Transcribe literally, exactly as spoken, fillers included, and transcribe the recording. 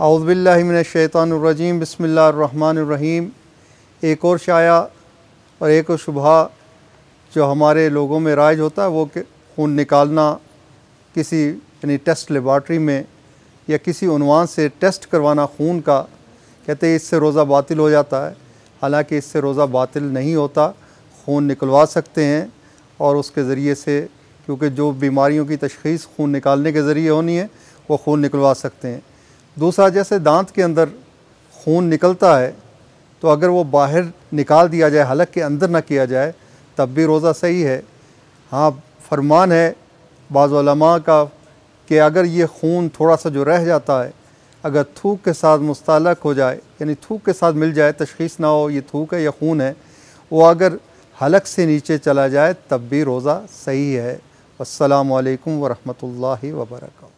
औज़ु बिल्लाहि मिनश्शैतानिर्रजीम बिस्मिल्लाहिर्रहमानिर्रहीम। एक और शाया और एक और शुबहा जो हमारे लोगों में राइज होता है वो कि खून निकालना किसी यानी टेस्ट लेबॉर्ट्री में या किसी उन्वान से टेस्ट करवाना खून का, कहते हैं इससे रोज़ा बातिल हो जाता है। हालांकि इससे रोज़ा बातिल नहीं होता, खून निकलवा सकते हैं और उसके ज़रिए से, क्योंकि जो बीमारियों की तशख़ीस खून निकालने के ज़रिए होनी है वो खून निकलवा सकते हैं। दूसरा, जैसे दांत के अंदर खून निकलता है तो अगर वो बाहर निकाल दिया जाए, हलक के अंदर ना किया जाए, तब भी रोज़ा सही है। हाँ, फरमान है बाज़ उलमा का कि अगर ये खून थोड़ा सा जो रह जाता है, अगर थूक के साथ मुस्तलक हो जाए, यानी थूक के साथ मिल जाए, तशख़ीस ना हो ये थूक है या खून है, वो अगर हलक से नीचे चला जाए तब भी रोज़ा सही है। अस्सलामु अलैकुम व रहमतुल्लाहि व बरकातहू।